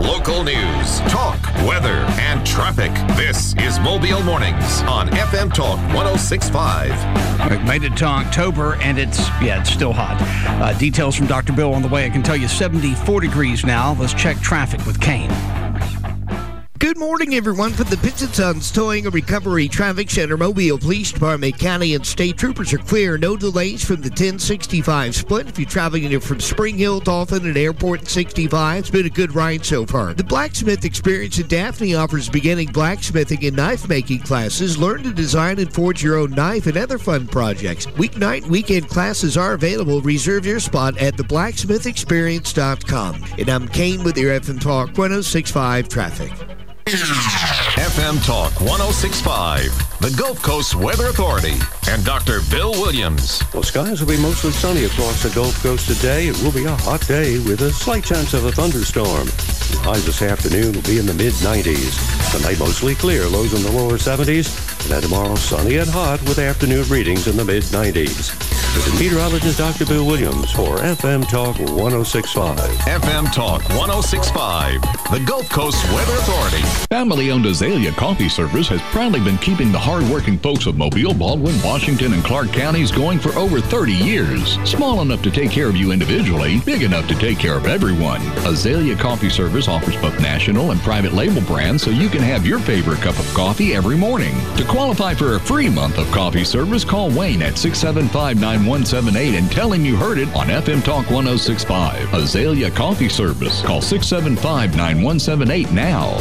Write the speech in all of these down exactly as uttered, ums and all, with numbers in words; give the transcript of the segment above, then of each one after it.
Local news, talk, weather, and traffic. This is Mobile Mornings on F M Talk one oh six point five. We've made it to October, and it's, yeah, it's still hot. Uh, details from Doctor Bill on the way. I can tell you seventy-four degrees now. Let's check traffic with Kane. Good morning, everyone. From the Pitts and Sons Towing and Recovery Traffic Center, Mobile Police Department, County, and State Troopers are clear. No delays from the ten sixty-five split. If you're traveling from Spring Hill, Dolphin, and Airport in sixty-five, it's been a good ride so far. The Blacksmith Experience in Daphne offers beginning blacksmithing and knife-making classes. Learn to design and forge your own knife and other fun projects. Weeknight and weekend classes are available. Reserve your spot at the blacksmith experience dot com. And I'm Kane with your F M Talk one oh six point five traffic. F M Talk one oh six point five, the Gulf Coast Weather Authority, and Doctor Bill Williams. Well, skies will be mostly sunny across the Gulf Coast today. It will be a hot day with a slight chance of a thunderstorm. The highs this afternoon will be in the mid nineties. Tonight mostly clear, lows in the lower seventies. And then tomorrow sunny and hot with afternoon readings in the mid nineties. This is meteorologist Doctor Bill Williams for F M Talk one oh six point five. F M Talk one oh six point five, the Gulf Coast Weather Authority. Family-owned Azalea Coffee Service has proudly been keeping the hard-working folks of Mobile, Baldwin, Washington, and Clark counties going for over thirty years. Small enough to take care of you individually, big enough to take care of everyone. Azalea Coffee Service offers both national and private label brands so you can have your favorite cup of coffee every morning. To qualify for a free month of coffee service, call Wayne at six seven five, nine one seven eight and tell him you heard it on F M Talk one oh six point five. Azalea Coffee Service. Call six seven five, nine one seven eight now.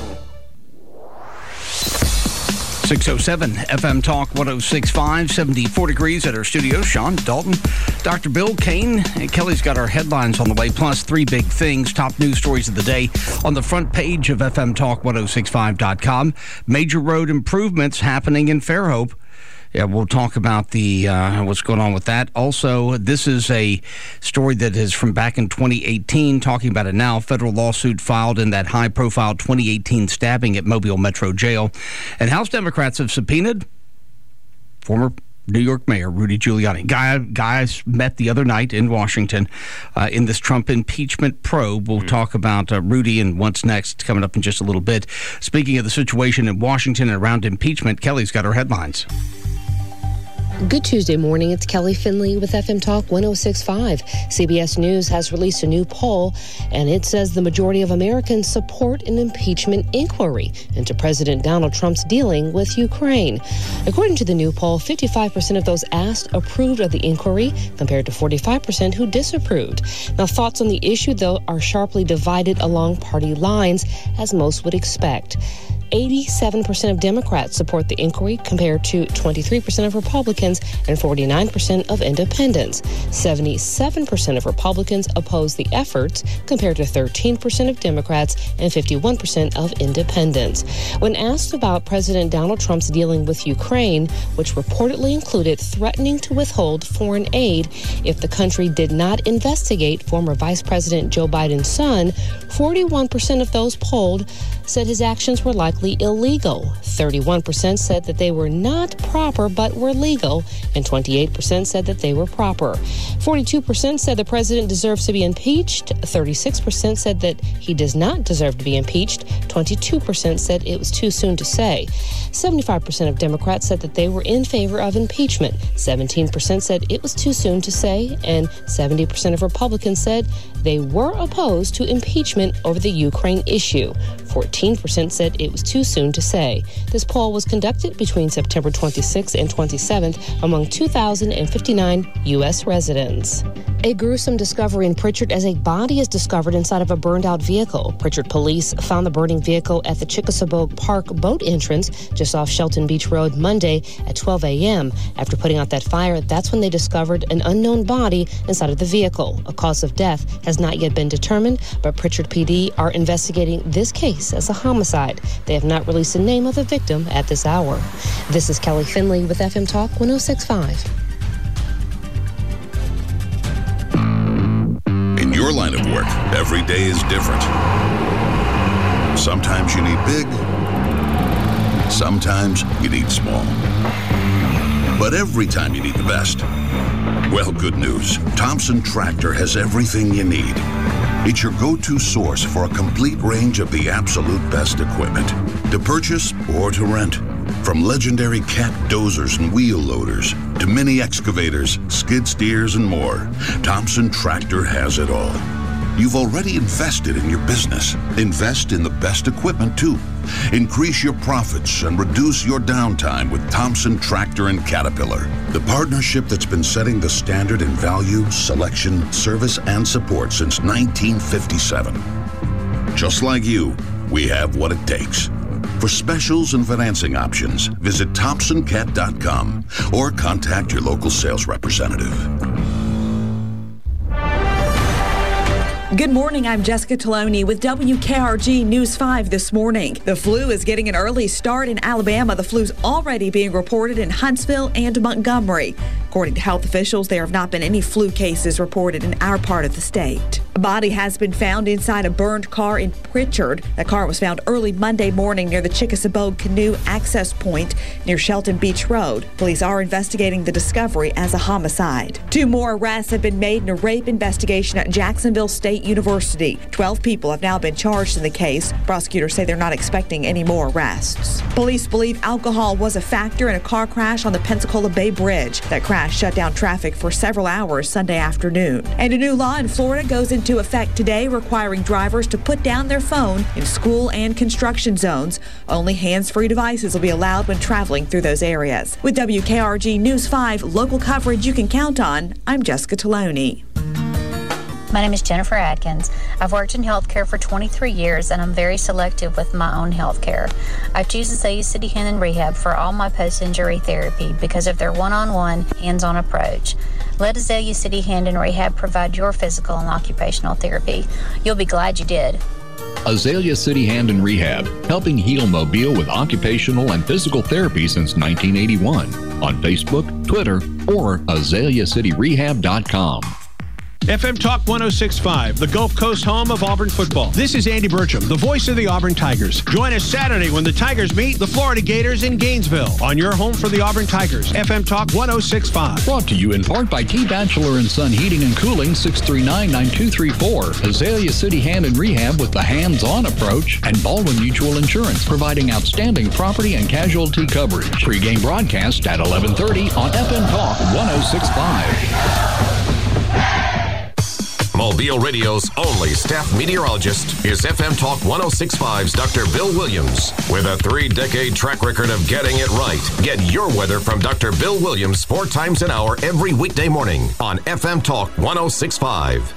six oh seven F M Talk one oh six point five, seventy-four degrees at our studio. Sean, Dalton, Doctor Bill, Kane, and Kelly's got our headlines on the way, plus three big things, top news stories of the day on the front page of F M Talk one oh six point five dot com. Major road improvements happening in Fairhope. Yeah, we'll talk about the uh, what's going on with that. Also, this is a story that is from back in twenty eighteen, talking about it now. Federal lawsuit filed in that high-profile twenty eighteen stabbing at Mobile Metro Jail. And House Democrats have subpoenaed former New York Mayor Rudy Giuliani. Guy, guys met the other night in Washington uh, in this Trump impeachment probe. We'll mm-hmm. talk about uh, Rudy and what's next coming up in just a little bit. Speaking of the situation in Washington and around impeachment, Kelly's got our headlines. Good Tuesday morning. It's Kelly Finley with F M Talk one oh six point five. C B S News has released a new poll, and it says the majority of Americans support an impeachment inquiry into President Donald Trump's dealing with Ukraine. According to the new poll, fifty-five percent of those asked approved of the inquiry, compared to forty-five percent who disapproved. Now, thoughts on the issue, though, are sharply divided along party lines, as most would expect. eighty-seven percent of Democrats support the inquiry, compared to twenty-three percent of Republicans and forty-nine percent of independents. seventy-seven percent of Republicans oppose the efforts, compared to thirteen percent of Democrats and fifty-one percent of independents. When asked about President Donald Trump's dealing with Ukraine, which reportedly included threatening to withhold foreign aid if the country did not investigate former Vice President Joe Biden's son, forty-one percent of those polled said his actions were likely illegal. thirty-one percent said that they were not proper but were legal, and twenty-eight percent said that they were proper. forty-two percent said the president deserves to be impeached. thirty-six percent said that he does not deserve to be impeached. twenty-two percent said it was too soon to say. seventy-five percent of Democrats said that they were in favor of impeachment. seventeen percent said it was too soon to say, and seventy percent of Republicans said they were opposed to impeachment over the Ukraine issue. fourteen percent said it was too soon to say. This poll was conducted between September twenty-sixth and twenty-seventh among two thousand fifty-nine U S residents. A gruesome discovery in Pritchard as a body is discovered inside of a burned-out vehicle. Pritchard police found the burning vehicle at the Chickasaw Park boat entrance just off Shelton Beach Road Monday at twelve a.m. After putting out that fire, that's when they discovered an unknown body inside of the vehicle. A cause of death has not yet been determined, but Pritchard P D are investigating this case as a homicide. They have not released the name of the victim at this hour. This is Kelly Finley with F M Talk one oh six point five. In your line of work, every day is different. Sometimes you need big, sometimes you need small. But every time you need the best, well, good news. Thompson Tractor has everything you need. It's your go-to source for a complete range of the absolute best equipment, to purchase or to rent. From legendary Cat dozers and wheel loaders to mini excavators, skid steers, and more, Thompson Tractor has it all. You've already invested in your business. Invest in the best equipment, too. Increase your profits and reduce your downtime with Thompson Tractor and Caterpillar, the partnership that's been setting the standard in value, selection, service, and support since nineteen fifty-seven. Just like you, we have what it takes. For specials and financing options, visit thompson cat dot com or contact your local sales representative. Good morning, I'm Jessica Taloni with W K R G News five this morning. The flu is getting an early start in Alabama. The flu's already being reported in Huntsville and Montgomery. According to health officials, there have not been any flu cases reported in our part of the state. A body has been found inside a burned car in Pritchard. The car was found early Monday morning near the Chickasaw Canoe Access Point near Shelton Beach Road. Police are investigating the discovery as a homicide. Two more arrests have been made in a rape investigation at Jacksonville State University. Twelve people have now been charged in the case. Prosecutors say they're not expecting any more arrests. Police believe alcohol was a factor in a car crash on the Pensacola Bay Bridge. That crash shut down traffic for several hours Sunday afternoon. And a new law in Florida goes into effect today, requiring drivers to put down their phone in school and construction zones. Only hands-free devices will be allowed when traveling through those areas. With W K R G News five, local coverage you can count on, I'm Jessica Taloni. My name is Jennifer Adkins. I've worked in healthcare for twenty-three years, and I'm very selective with my own healthcare. I choose Azalea City Hand and Rehab for all my post-injury therapy because of their one-on-one, hands-on approach. Let Azalea City Hand and Rehab provide your physical and occupational therapy. You'll be glad you did. Azalea City Hand and Rehab, helping heal Mobile with occupational and physical therapy since nineteen eighty-one. On Facebook, Twitter, or azalea city rehab dot com. F M Talk one oh six point five, the Gulf Coast home of Auburn football. This is Andy Burcham, the voice of the Auburn Tigers. Join us Saturday when the Tigers meet the Florida Gators in Gainesville on your home for the Auburn Tigers. F M Talk one oh six point five. Brought to you in part by T. Batchelor and Son Heating and Cooling, six three nine, nine two three four. Azalea City Hand and Rehab with the hands-on approach. And Baldwin Mutual Insurance, providing outstanding property and casualty coverage. Pre-game broadcast at eleven thirty on F M Talk one oh six point five. Mobile Radio's only staff meteorologist is F M Talk one oh six point five's Doctor Bill Williams. With a three-decade track record of getting it right, get your weather from Doctor Bill Williams four times an hour every weekday morning on F M Talk one oh six point five.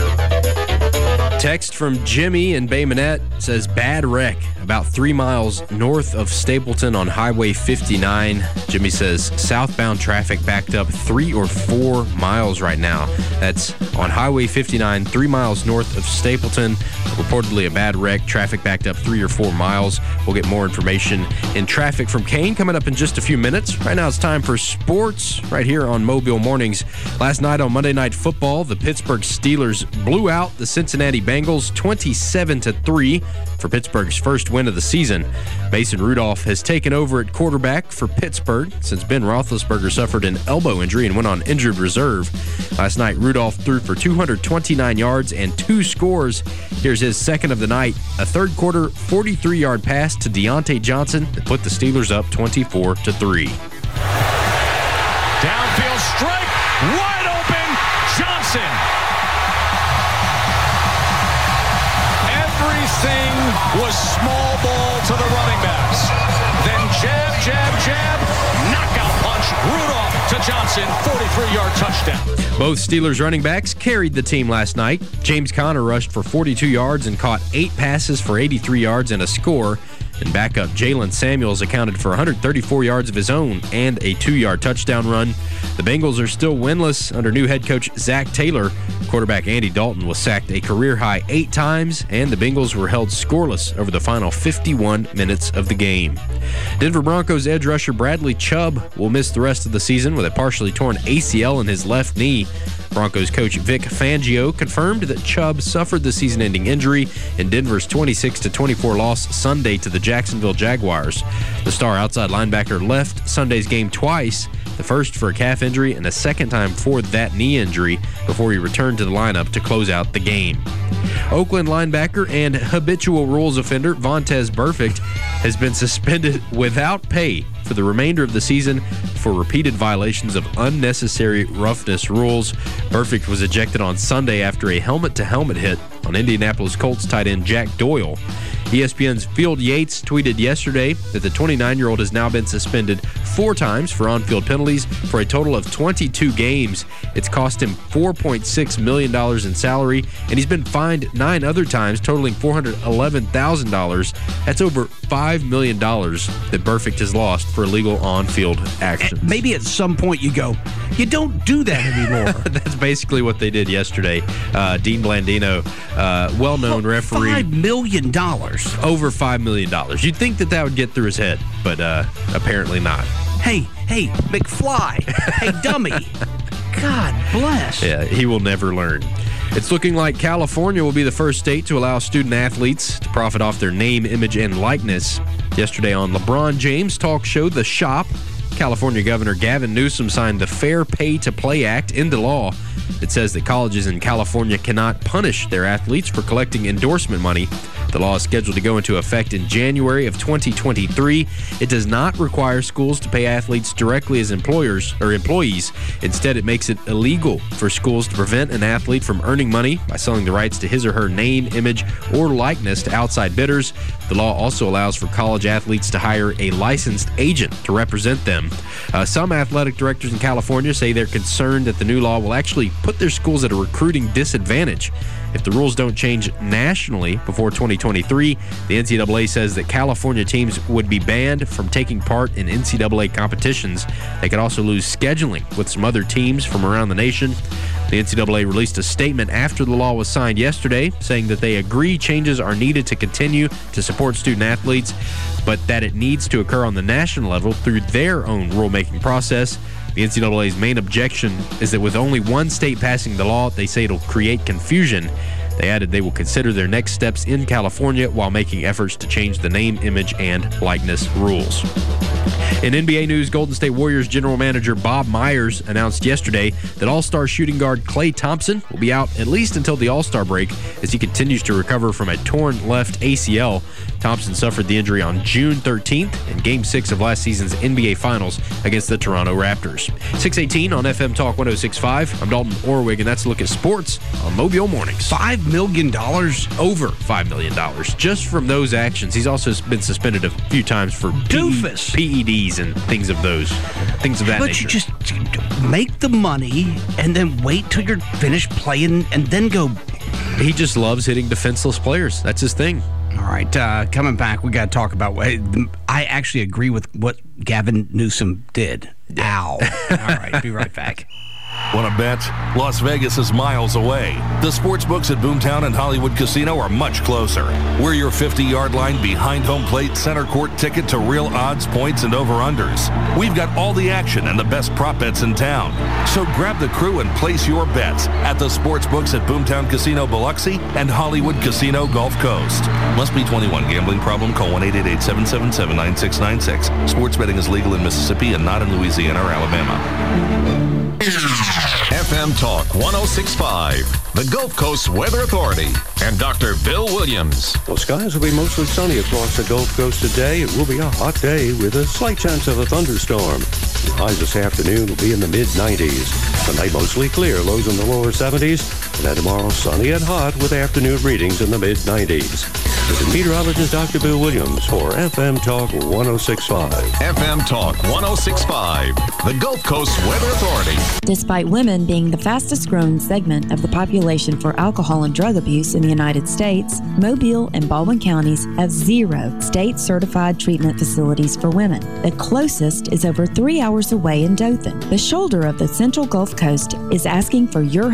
Text from Jimmy in Bay Minette says, bad wreck about three miles north of Stapleton on Highway fifty-nine. Jimmy says southbound traffic backed up three or four miles right now. That's on Highway fifty-nine, three miles north of Stapleton. Reportedly a bad wreck. Traffic backed up three or four miles. We'll get more information in traffic from Kane coming up in just a few minutes. Right now it's time for sports right here on Mobile Mornings. Last night on Monday Night Football, the Pittsburgh Steelers blew out the Cincinnati Bengals twenty-seven to three for Pittsburgh's first win of the season. Mason Rudolph has taken over at quarterback for Pittsburgh since Ben Roethlisberger suffered an elbow injury and went on injured reserve. Last night, Rudolph threw for two hundred twenty-nine yards and two scores. Here's his second of the night, a third quarter forty-three-yard pass to Deontay Johnson that put the Steelers up twenty-four to three. Downfield strike, wide open, Johnson. Everything was small ball to the running backs. Then jab, jab, jab, knockout punch, Rudolph to Johnson, forty-three-yard touchdown. Both Steelers running backs carried the team last night. James Conner rushed for forty-two yards and caught eight passes for eighty-three yards and a score. And backup Jalen Samuels accounted for one hundred thirty-four yards of his own and a two-yard touchdown run. The Bengals are still winless under new head coach Zach Taylor. Quarterback Andy Dalton was sacked a career-high eight times, and the Bengals were held scoreless over the final fifty-one minutes of the game. Denver Broncos edge rusher Bradley Chubb will miss the rest of the season with a partially torn A C L in his left knee. Broncos coach Vic Fangio confirmed that Chubb suffered the season-ending injury in Denver's twenty-six to twenty-four loss Sunday to the Jacksonville Jaguars. The star outside linebacker left Sunday's game twice the first for a calf injury and the second time for that knee injury before he returned to the lineup to close out the game. Oakland linebacker and habitual rules offender Vontaze Burfict has been suspended without pay for the remainder of the season for repeated violations of unnecessary roughness rules. Burfict was ejected on Sunday after a helmet-to-helmet hit on Indianapolis Colts tight end Jack Doyle. E S P N's Field Yates tweeted yesterday that the twenty-nine-year-old has now been suspended four times for on-field penalties for a total of twenty-two games. It's cost him four point six million dollars in salary, and he's been fined nine other times, totaling four hundred eleven thousand dollars. That's over five million dollars that Burfict has lost for illegal on-field actions. Maybe at some point you go, you don't do that anymore. That's basically what they did yesterday. Uh, Dean Blandino, uh, well-known well, referee. five million dollars. Over five million dollars. You'd think that that would get through his head, but uh, apparently not. Hey, hey, McFly. Hey, dummy. God bless. Yeah, he will never learn. It's looking like California will be the first state to allow student athletes to profit off their name, image, and likeness. Yesterday on LeBron James' talk show, The Shop, California Governor Gavin Newsom signed the Fair Pay to Play Act into law. It says that colleges in California cannot punish their athletes for collecting endorsement money. The law is scheduled to go into effect in January of twenty twenty-three. It does not require schools to pay athletes directly as employers or employees. Instead, it makes it illegal for schools to prevent an athlete from earning money by selling the rights to his or her name, image, or likeness to outside bidders. The law also allows for college athletes to hire a licensed agent to represent them. Uh, some athletic directors in California say they're concerned that the new law will actually put their schools at a recruiting disadvantage. If the rules don't change nationally before twenty twenty-three, the N C double A says that California teams would be banned from taking part in N C double A competitions. They could also lose scheduling with some other teams from around the nation. The N C double A released a statement after the law was signed yesterday, saying that they agree changes are needed to continue to support student athletes, but that it needs to occur on the national level through their own rulemaking process. The N C double A's main objection is that with only one state passing the law, they say it'll create confusion. They added they will consider their next steps in California while making efforts to change the name, image, and likeness rules. In N B A news, Golden State Warriors general manager Bob Myers announced yesterday that All-Star shooting guard Klay Thompson will be out at least until the All-Star break as he continues to recover from a torn left A C L. Thompson suffered the injury on June thirteenth in Game six of last season's N B A Finals against the Toronto Raptors. six eighteen on F M Talk one oh six point five. I'm Dalton Orwig, and that's a look at sports on Mobile Mornings. five million dollars? Over five million dollars just from those actions. He's also been suspended a few times for Doofus. P E Ds and things of those, things of that but nature. But you just make the money and then wait till you're finished playing and then go. He just loves hitting defenseless players. That's his thing. All right, uh, coming back, we got to talk about what I actually agree with what Gavin Newsom did. Ow. All right, be right back. Want to bet? Las Vegas is miles away. The sports books at Boomtown and Hollywood Casino are much closer. We're your fifty-yard line behind home plate center court ticket to real odds, points, and over-unders. We've got all the action and the best prop bets in town. So grab the crew and place your bets at the sports books at Boomtown Casino Biloxi and Hollywood Casino Gulf Coast. Must be twenty-one. Gambling problem? Call one eight eight eight, seven seven seven, nine six nine six. Sports betting is legal in Mississippi and not in Louisiana or Alabama. F M Talk one oh six point five, the Gulf Coast Weather Authority, and Doctor Bill Williams. Well, skies will be mostly sunny across the Gulf Coast today. It will be a hot day with a slight chance of a thunderstorm. The highs this afternoon will be in the mid nineties. Tonight mostly clear, lows in the lower seventies. And then tomorrow sunny and hot with afternoon readings in the mid nineties. This is meteorologist Doctor Bill Williams for F M Talk one oh six point five. F M Talk one oh six point five, the Gulf Coast Weather Authority. Despite women being the fastest growing segment of the population for alcohol and drug abuse in the United States, Mobile and Baldwin counties have zero state-certified treatment facilities for women. The closest is over three hours away in Dothan. The shoulder of the Central Gulf Coast is asking for your help to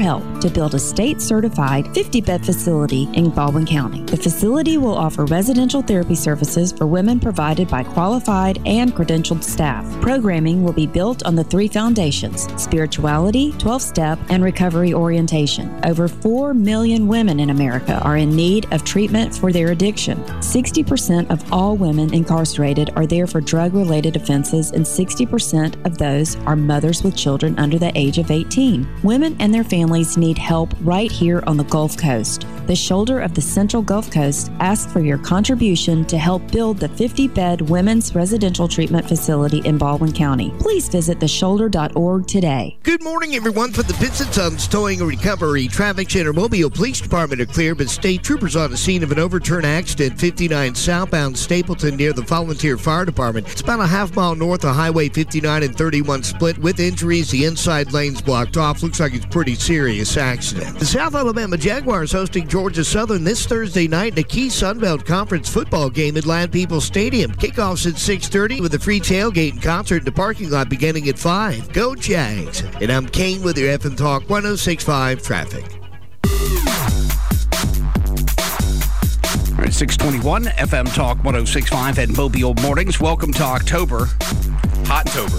to build a state-certified fifty-bed facility in Baldwin County. The facility will offer residential therapy services for women provided by qualified and credentialed staff. Programming will be built on the three foundations: spirituality, twelve-step, and recovery orientation. Over four million women in America are in need of treatment for their addiction. sixty percent of all women incarcerated are there for drug-related offenses, and sixty percent of those are mothers with children under the age of eighteen. Women and their families need help right here on the Gulf Coast. The Shoulder of the Central Gulf Coast asks for your contribution to help build the fifty-bed women's residential treatment facility in Baldwin County. Please visit the shoulder dot org today. Good morning, everyone. For the Vincent Sons Towing and Recovery Traffic Center, Mobile Police Department are clear, but state troopers on the scene of an overturned accident, fifty-nine southbound Stapleton near the Volunteer Fire Department. It's about a half mile north of Highway fifty-nine and thirty-one split with injuries. The inside lane's blocked off. Looks like it's a pretty serious accident. The South Alabama Jaguars hosting Georgia Southern this Thursday night in a key Sunbelt Conference football game at Land Peoples Stadium. Kickoff's at six thirty with a free tailgate and concert in the parking lot beginning at five. Go Jags! And I'm Kane with your F M Talk one oh six point five traffic. All right, six twenty-one F M Talk one oh six point five at Mobile Mornings. Welcome to October. Hot-tober.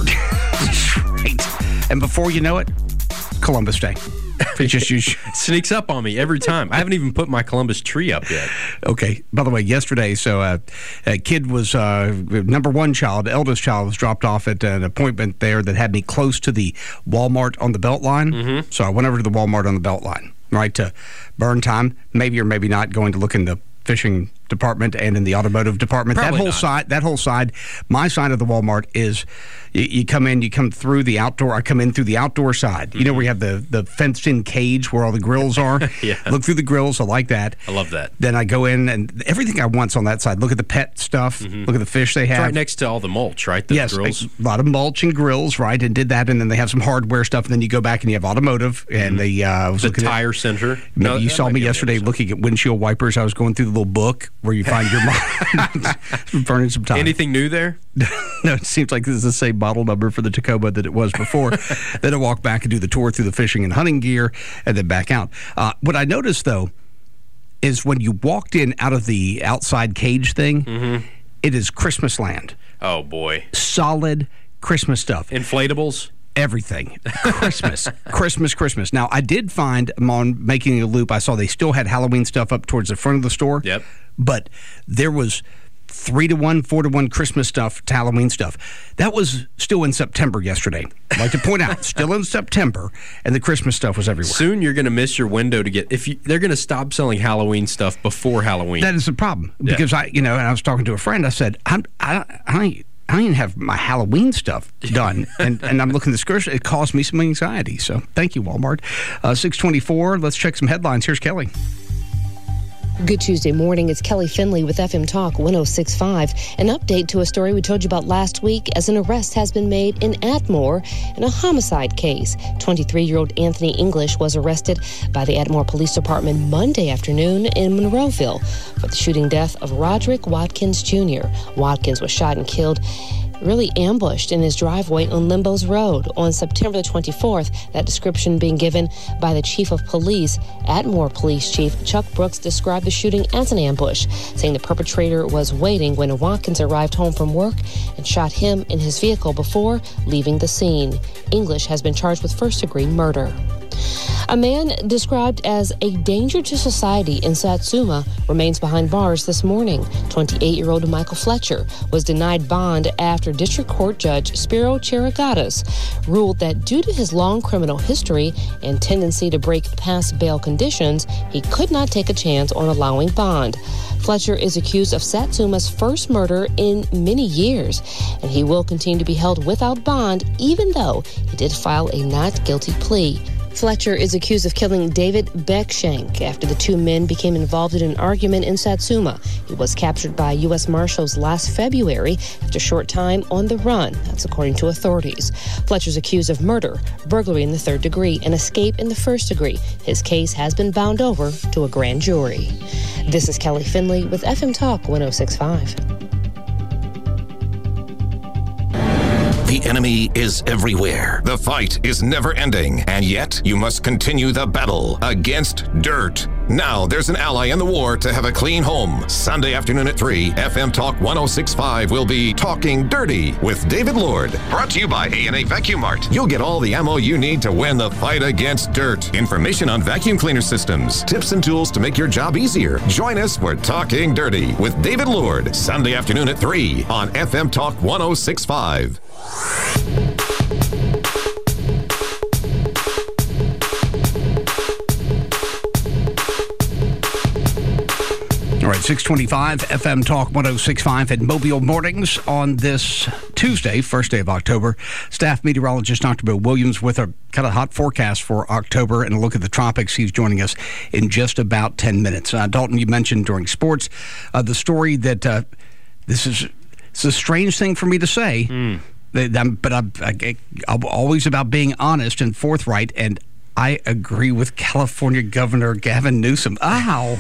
Right. And before you know it, Columbus Day. It just you sneaks up on me every time. I haven't even put my Columbus tree up yet. Okay. By the way, yesterday, so uh, a kid was uh, number one child, eldest child, was dropped off at an appointment there that had me close to the Walmart on the Beltline. Mm-hmm. So I went over to the Walmart on the Beltline, right, to burn time, maybe or maybe not, going to look in the fishing department and in the automotive department. Probably that whole not. side, that whole side, my side of the Walmart is you, you come in, you come through the outdoor. I come in through the outdoor side. Mm-hmm. You know where you have the the fenced-in cage where all the grills are. Yeah. Look through the grills. I like that. I love that. Then I go in and everything I want's on that side. Look at the pet stuff. Mm-hmm. Look at the fish they have. It's right next to all the mulch, right? The yes, grills. a lot of mulch and grills, right? And did that, and then they have some hardware stuff, and then you go back and you have automotive and mm-hmm. the uh, was the looking tire at, center. Maybe No, you saw me yesterday the looking at windshield wipers. I was going through the little book where you find your burning some time. Anything new there? No, it seems like this is the same model number for the Tacoma that it was before. Then I walk back and do the tour through the fishing and hunting gear and then back out. Uh, what I noticed, though, is when you walked in out of the outside cage thing, mm-hmm. it is Christmas land. Oh, boy. Solid Christmas stuff. Inflatables? Everything. Christmas. Christmas, Christmas. Now, I did find, on making a loop, I saw they still had Halloween stuff up towards the front of the store. Yep. But there was three to one, four to one Christmas stuff to Halloween stuff. That was still in September yesterday. I'd like to point out, still in September, and the Christmas stuff was everywhere. Soon you're going to miss your window to get, if you, they're going to stop selling Halloween stuff before Halloween. That is the problem. Because yeah. I, you know, and I was talking to a friend, I said, I'm, I, I, I don't even have my Halloween stuff done, and, and I'm looking at the skirts. It caused me some anxiety. So thank you, Walmart. Uh, six twenty-four, let's check some headlines. Here's Kelly. Good Tuesday morning. It's Kelly Finley with F M Talk one oh six point five. An update to a story we told you about last week as an arrest has been made in Atmore in a homicide case. twenty-three-year-old Anthony English was arrested by the Atmore Police Department Monday afternoon in Monroeville for the shooting death of Roderick Watkins Junior Watkins was shot and killed really ambushed in his driveway on Limbos Road on September the twenty-fourth. That description being given by the chief of police. Atmore Police Chief Chuck Brooks described the shooting as an ambush, saying the perpetrator was waiting when Watkins arrived home from work and shot him in his vehicle before leaving the scene. English has been charged with first-degree murder. A man described as a danger to society in Satsuma remains behind bars this morning. twenty-eight-year-old Michael Fletcher was denied bond after District Court Judge Spiro Chirigatis ruled that due to his long criminal history and tendency to break past bail conditions, he could not take a chance on allowing bond. Fletcher is accused of Satsuma's first murder in many years, and he will continue to be held without bond even though he did file a not guilty plea. Fletcher is accused of killing David Beckshank after the two men became involved in an argument in Satsuma. He was captured by U S Marshals last February after a short time on the run. That's according to authorities. Fletcher's accused of murder, burglary in the third degree, and escape in the first degree. His case has been bound over to a grand jury. This is Kelly Finley with F M Talk one oh six point five. The enemy is everywhere. The fight is never ending, and yet you must continue the battle against dirt. Now there's an ally in the war to have a clean home. Sunday afternoon at three, F M Talk one oh six point five will be Talking Dirty with David Lord. Brought to you by A and A Vacuum Mart. You'll get all the ammo you need to win the fight against dirt. Information on vacuum cleaner systems, tips and tools to make your job easier. Join us for Talking Dirty with David Lord, Sunday afternoon at three on F M Talk one oh six point five. All right, six twenty-five, F M Talk one oh six point five at Mobile Mornings on this Tuesday, first day of October. Staff meteorologist Doctor Bill Williams with a kind of hot forecast for October and a look at the tropics. He's joining us in just about ten minutes. Uh, Dalton, you mentioned during sports uh, the story that uh, this is it's a strange thing for me to say, mm. that I'm, but I'm, I, I'm always about being honest and forthright, and I agree with California Governor Gavin Newsom. Ow.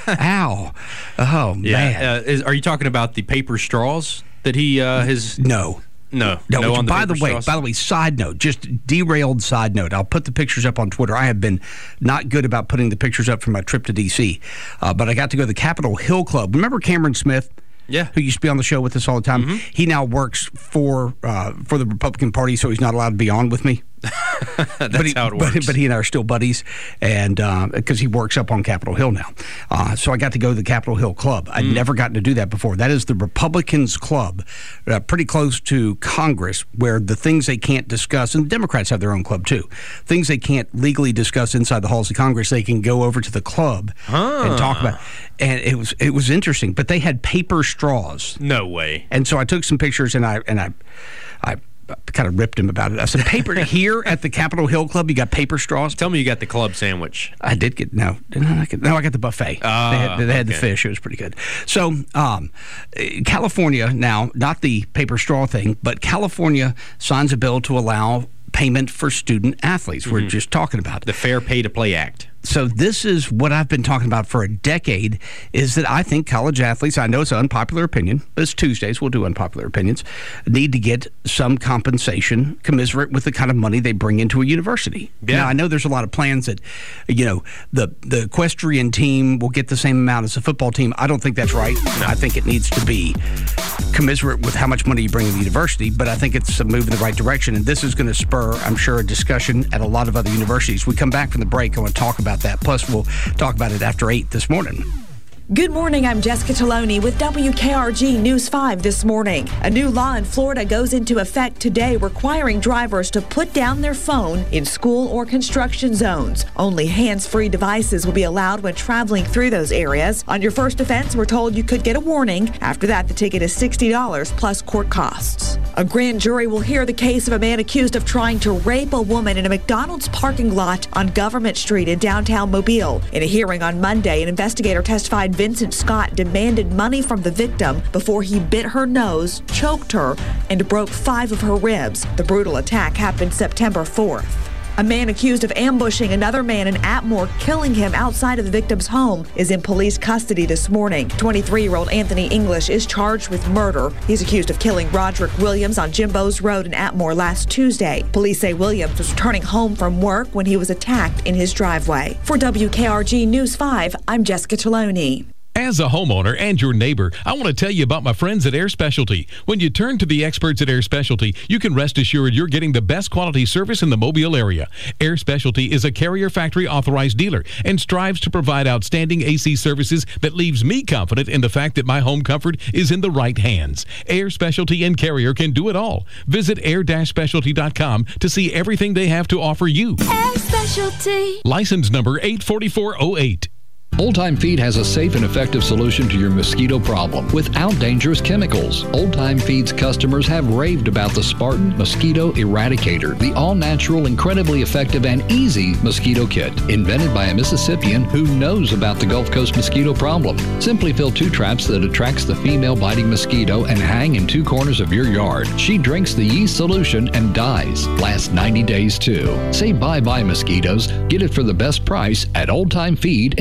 Ow. Oh, yeah. man. Uh, is, are you talking about the paper straws that he uh, has? No. No. No, no on the by the way, straws? by the way, side note, just derailed side note. I'll put the pictures up on Twitter. I have been not good about putting the pictures up from my trip to D C, uh, but I got to go to the Capitol Hill Club. Remember Cameron Smith? Yeah, who used to be on the show with us all the time. Mm-hmm. He now works for uh, for the Republican Party, so he's not allowed to be on with me. That's but he, how it works. But, but he and I are still buddies, and because uh, he works up on Capitol Hill now. Uh, so I got to go to the Capitol Hill Club. I'd mm. never gotten to do that before. That is the Republicans' club, uh, pretty close to Congress, where the things they can't discuss, and the Democrats have their own club too, things they can't legally discuss inside the halls of Congress, they can go over to the club huh. and talk about. And it was it was interesting, but they had paper straws. No way. And so I took some pictures, and I and I I. kind of ripped him about it. I said, paper here at the Capitol Hill Club, you got paper straws? Tell me you got the club sandwich. I did get, no. I get, no, I got the buffet. Uh, they had, they had okay. the fish. It was pretty good. So, um, California now, not the paper straw thing, but California signs a bill to allow payment for student athletes. Mm-hmm. We're just talking about it. The Fair Pay to Play Act. So this is what I've been talking about for a decade, is that I think college athletes, I know it's an unpopular opinion, but it's Tuesdays, we'll do unpopular opinions, need to get some compensation commensurate with the kind of money they bring into a university. Yeah. Now, I know there's a lot of plans that, you know, the, the equestrian team will get the same amount as the football team. I don't think that's right. I think it needs to be commensurate with how much money you bring to the university, but I think it's a move in the right direction, and this is going to spur, I'm sure, a discussion at a lot of other universities. We come back from the break, I want to talk about that. Plus, we'll talk about it after eight this morning. Good morning, I'm Jessica Taloni with W K R G News five this morning. A new law in Florida goes into effect today requiring drivers to put down their phone in school or construction zones. Only hands-free devices will be allowed when traveling through those areas. On your first offense, we're told you could get a warning. After that, the ticket is sixty dollars plus court costs. A grand jury will hear the case of a man accused of trying to rape a woman in a McDonald's parking lot on Government Street in downtown Mobile. In a hearing on Monday, an investigator testified Vincent Scott demanded money from the victim before he bit her nose, choked her, and broke five of her ribs. The brutal attack happened September fourth. A man accused of ambushing another man in Atmore, killing him outside of the victim's home, is in police custody this morning. twenty-three-year-old Anthony English is charged with murder. He's accused of killing Roderick Williams on Jimbo's Road in Atmore last Tuesday. Police say Williams was returning home from work when he was attacked in his driveway. For W K R G News five, I'm Jessica Taloni. As a homeowner and your neighbor, I want to tell you about my friends at Air Specialty. When you turn to the experts at Air Specialty, you can rest assured you're getting the best quality service in the Mobile area. Air Specialty is a Carrier Factory authorized dealer and strives to provide outstanding A C services that leaves me confident in the fact that my home comfort is in the right hands. Air Specialty and Carrier can do it all. Visit air specialty dot com to see everything they have to offer you. Air Specialty. License number eight four four oh eight. Old Time Feed has a safe and effective solution to your mosquito problem without dangerous chemicals. Old Time Feed's customers have raved about the Spartan Mosquito Eradicator, the all-natural, incredibly effective, and easy mosquito kit, invented by a Mississippian who knows about the Gulf Coast mosquito problem. Simply fill two traps that attracts the female biting mosquito and hang in two corners of your yard. She drinks the yeast solution and dies. Lasts ninety days too. Say bye-bye mosquitoes. Get it for the best price at Old Time Feed in Fairhope.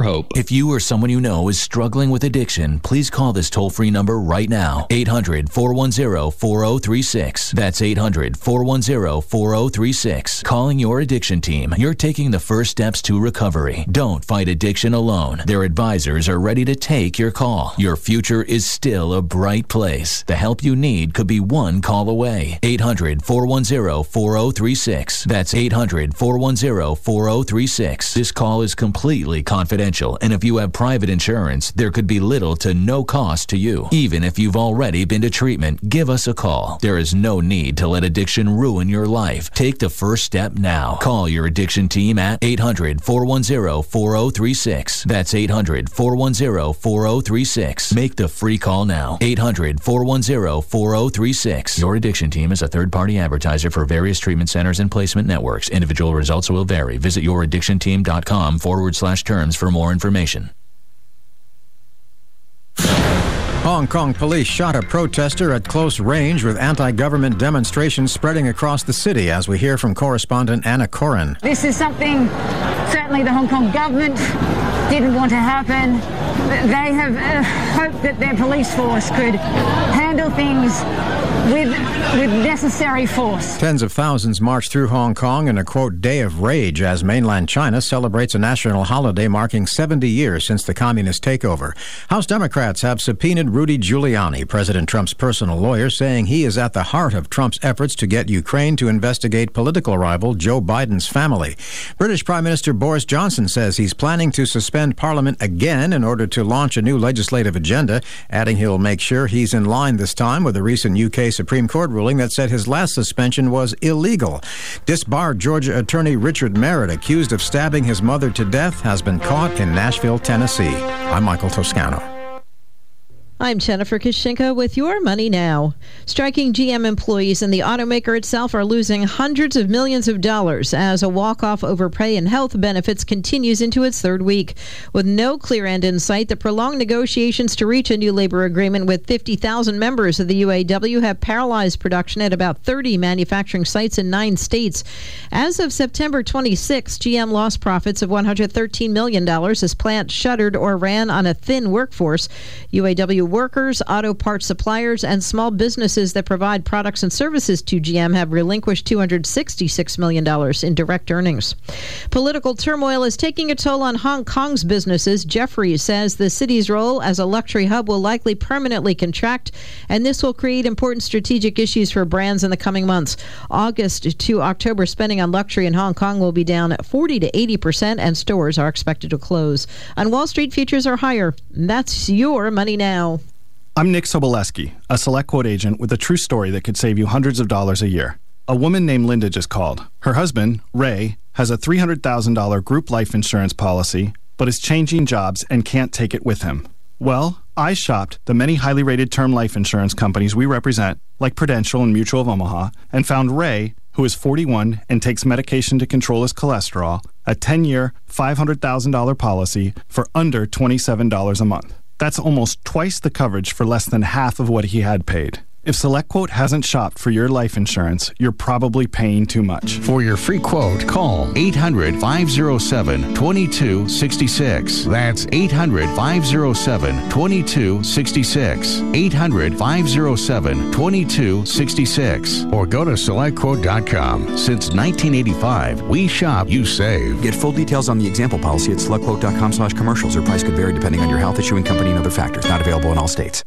hope. If you or someone you know is struggling with addiction, please call this toll-free number right now. eight hundred, four one zero, four zero three six. That's eight hundred, four one zero, four zero three six. Calling your addiction team. You're taking the first steps to recovery. Don't fight addiction alone. Their advisors are ready to take your call. Your future is still a bright place. The help you need could be one call away. eight hundred, four one zero, four zero three six. That's eight hundred, four one zero, four zero three six. This call is completely confidential, and if you have private insurance, there could be little to no cost to you. Even if you've already been to treatment, give us a call. There is no need to let addiction ruin your life. Take the first step now. Call your addiction team at eight hundred, four one zero, four zero three six. That's eight hundred, four one zero, four zero three six. Make the free call now. eight hundred, four one zero, four zero three six. Your addiction team is a third-party advertiser for various treatment centers and placement networks. Individual results will vary. Visit youraddictionteam.com forward slash terms for more information. Hong Kong police shot a protester at close range with anti-government demonstrations spreading across the city, as we hear from correspondent Anna Corin. This is something certainly the Hong Kong government didn't want to happen. They have uh, hoped that their police force could handle things with with necessary force. Tens of thousands marched through Hong Kong in a, quote, day of rage as mainland China celebrates a national holiday marking seventy years since the communist takeover. House Democrats have subpoenaed Rudy Giuliani, President Trump's personal lawyer, saying he is at the heart of Trump's efforts to get Ukraine to investigate political rival Joe Biden's family. British Prime Minister Boris Johnson says he's planning to suspend Parliament again in order to launch a new legislative agenda, adding he'll make sure he's in line this time with a recent U K Supreme Court ruling that said his last suspension was illegal. Disbarred Georgia attorney Richard Merritt, accused of stabbing his mother to death, has been caught in Nashville, Tennessee. I'm Michael Toscano. I'm Jennifer Kishinka with Your Money Now. Striking G M employees and the automaker itself are losing hundreds of millions of dollars as a walk-off over pay and health benefits continues into its third week. With no clear end in sight, the prolonged negotiations to reach a new labor agreement with fifty thousand members of the U A W have paralyzed production at about thirty manufacturing sites in nine states. As of September twenty-sixth, G M lost profits of one hundred thirteen million dollars as plants shuttered or ran on a thin workforce. U A W workers, auto parts suppliers, and small businesses that provide products and services to G M have relinquished two hundred sixty-six million dollars in direct earnings. Political turmoil is taking a toll on Hong Kong's businesses. Jefferies says the city's role as a luxury hub will likely permanently contract, and this will create important strategic issues for brands in the coming months. August to October spending on luxury in Hong Kong will be down forty to eighty percent, and stores are expected to close. On Wall Street, futures are higher. That's Your Money Now. I'm Nick Soboleski, a SelectQuote agent with a true story that could save you hundreds of dollars a year. A woman named Linda just called. Her husband, Ray, has a three hundred thousand dollars group life insurance policy, but is changing jobs and can't take it with him. Well, I shopped the many highly rated term life insurance companies we represent, like Prudential and Mutual of Omaha, and found Ray, who is forty-one and takes medication to control his cholesterol, a ten-year, five hundred thousand dollars policy for under twenty-seven dollars a month. That's almost twice the coverage for less than half of what he had paid. If SelectQuote hasn't shopped for your life insurance, you're probably paying too much. For your free quote, call eight hundred, five oh seven, two two six six. That's eight hundred, five oh seven, two two six six. eight hundred, five oh seven, two two six six. Or go to select quote dot com. Since nineteen eighty-five, we shop, you save. Get full details on the example policy at select quote dot com slash commercials. Or price could vary depending on your health, issuing company, and other factors. Not available in all states.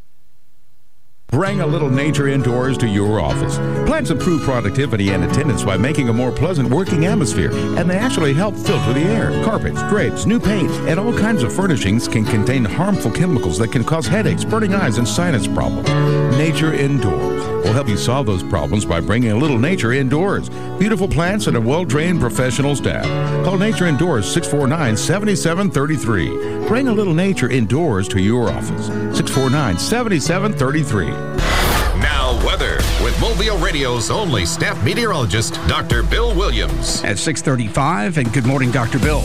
Bring a little nature indoors to your office. Plants improve productivity and attendance by making a more pleasant working atmosphere, and they actually help filter the air. Carpets, drapes, new paint, and all kinds of furnishings can contain harmful chemicals that can cause headaches, burning eyes, and sinus problems. Nature Indoors will help you solve those problems by bringing a little nature indoors. Beautiful plants and a well-trained professional staff. Call Nature Indoors six four nine, seven seven three three. Bring a little nature indoors to your office. six four nine, seven seven three three. Now, weather with Mobile Radio's only staff meteorologist, Doctor Bill Williams. At six thirty-five, and good morning, Doctor Bill.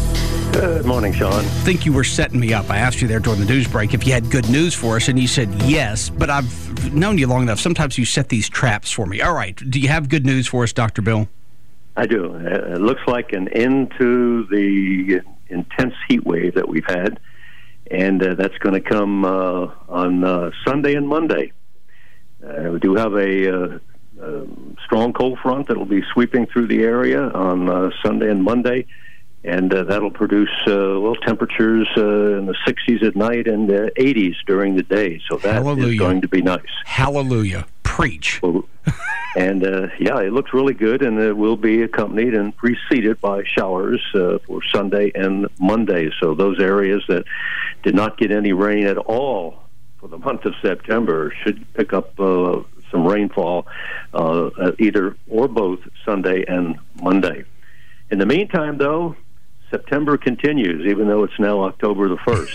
Good morning, Sean. I think you were setting me up. I asked you there during the news break if you had good news for us, and you said yes, but I've known you long enough. Sometimes you set these traps for me. All right, do you have good news for us, Doctor Bill? I do. It looks like an end to the intense heat wave that we've had, and uh, that's going to come uh, on uh, Sunday and Monday. Uh, we do have a, uh, a strong cold front that will be sweeping through the area on uh, Sunday and Monday, and uh, that'll produce uh, well temperatures uh, in the sixties at night and uh, eighties during the day. So that Hallelujah. is going to be nice. Hallelujah. Preach. And uh, yeah, it looks really good, and it will be accompanied and preceded by showers uh, for Sunday and Monday. So those areas that did not get any rain at all for the month of September should pick up uh, some rainfall uh, either or both Sunday and Monday. In the meantime, though, September continues, even though it's now October the first.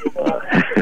uh,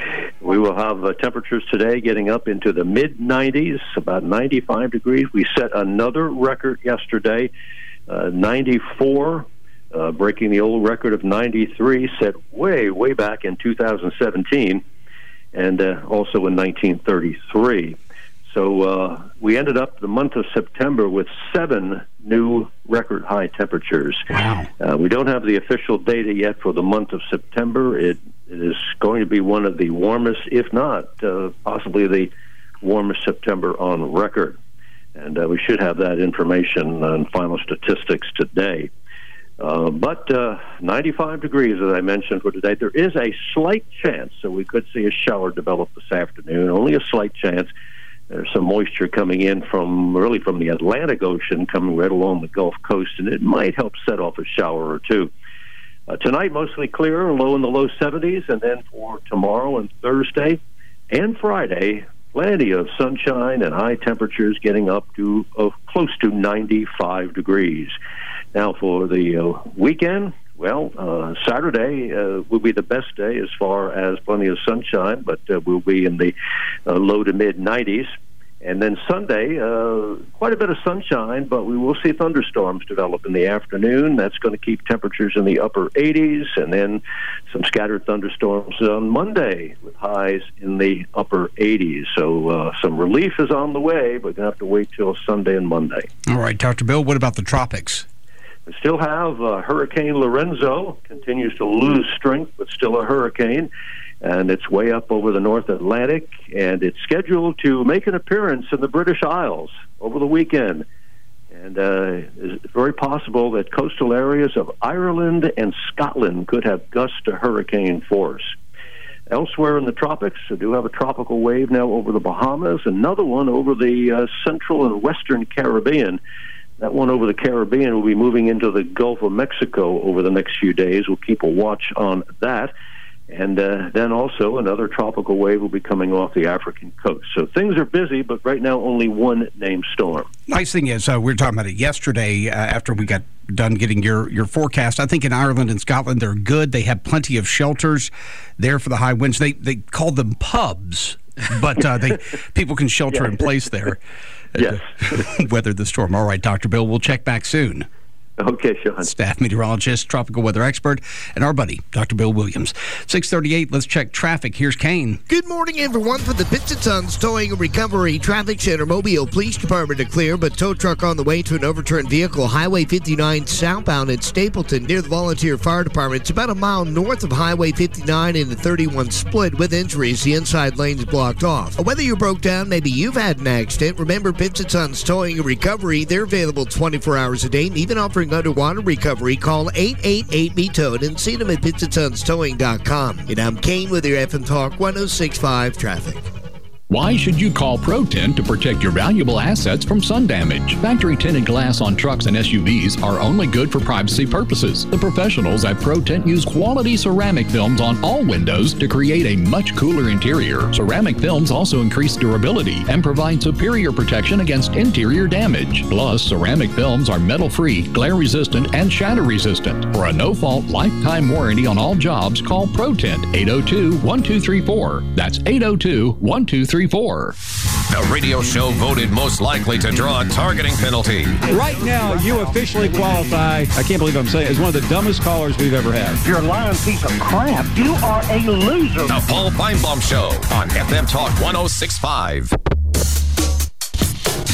we will have uh, temperatures today getting up into the mid nineties, about ninety-five degrees. We set another record yesterday, uh, ninety-four, uh, breaking the old record of ninety-three, set way, way back in two thousand seventeen, and uh, also in nineteen thirty-three. So uh, we ended up the month of September with seven new record high temperatures. Wow. Uh, we don't have the official data yet for the month of September. It, it is going to be one of the warmest, if not uh, possibly the warmest September on record. And uh, we should have that information and final statistics today. Uh, but uh, ninety-five degrees, as I mentioned, for today. There is a slight chance, so we could see a shower develop this afternoon, only a slight chance. There's some moisture coming in from, really from the Atlantic Ocean, coming right along the Gulf Coast, and it might help set off a shower or two. Uh, tonight, mostly clear, low in the low seventies, and then for tomorrow and Thursday and Friday, plenty of sunshine and high temperatures getting up to uh, close to ninety-five degrees. Now, for the uh, weekend, well, uh, Saturday uh, will be the best day as far as plenty of sunshine, but uh, we'll be in the uh, low to mid nineties. And then Sunday, uh, quite a bit of sunshine, but we will see thunderstorms develop in the afternoon. That's going to keep temperatures in the upper eighties, and then some scattered thunderstorms on Monday with highs in the upper eighties. So uh, some relief is on the way, but we're going to have to wait till Sunday and Monday. All right, Doctor Bill, what about the tropics? We still have uh, Hurricane Lorenzo, continues to lose strength, but still a hurricane. And it's way up over the North Atlantic, and it's scheduled to make an appearance in the British Isles over the weekend. And uh, it's very possible that coastal areas of Ireland and Scotland could have gusts to hurricane force. Elsewhere in the tropics, we do have a tropical wave now over the Bahamas, another one over the uh, central and western Caribbean. That one over the Caribbean will be moving into the Gulf of Mexico over the next few days. We'll keep a watch on that. And uh, then also another tropical wave will be coming off the African coast. So things are busy, but right now only one named storm. Nice thing is, uh, we were talking about it yesterday uh, after we got done getting your, your forecast. I think in Ireland and Scotland, they're good. They have plenty of shelters there for the high winds. They they call them pubs, but uh, they people can shelter yeah. in place there. Yes. Weather the storm. All right, Doctor Bill, we'll check back soon. Okay, Sean. Staff meteorologist, tropical weather expert, and our buddy, Doctor Bill Williams. six thirty-eight, let's check traffic. Here's Kane. Good morning, everyone. For the Bits and Tons Towing and Recovery Traffic Center, Mobile Police Department to clear, but tow truck on the way to an overturned vehicle, Highway fifty-nine southbound at Stapleton near the Volunteer Fire Department. It's about a mile north of Highway fifty-nine in the thirty-one split with injuries. The inside lane is blocked off. Whether you broke down, maybe you've had an accident, remember Bits and Tons Towing and Recovery. They're available twenty-four hours a day and even offering underwater recovery. Call eight eight eight, B E T O W E D and see them at bits and tons towing dot com. And I'm Kane with your F M Talk one oh six point five traffic. Why should you call ProTint to protect your valuable assets from sun damage? Factory tinted glass on trucks and S U Vs are only good for privacy purposes. The professionals at ProTint use quality ceramic films on all windows to create a much cooler interior. Ceramic films also increase durability and provide superior protection against interior damage. Plus, ceramic films are metal-free, glare-resistant, and shatter-resistant. For a no-fault lifetime warranty on all jobs, call ProTint eight oh two, one two three four. That's eight oh two, one two three four. The radio show voted most likely to draw a targeting penalty. Right now, you officially qualify, I can't believe I'm saying it, as one of the dumbest callers we've ever had. You're a lying piece of crap. You are a loser. The Paul Feinbaum Show on F M Talk one oh six point five. Right,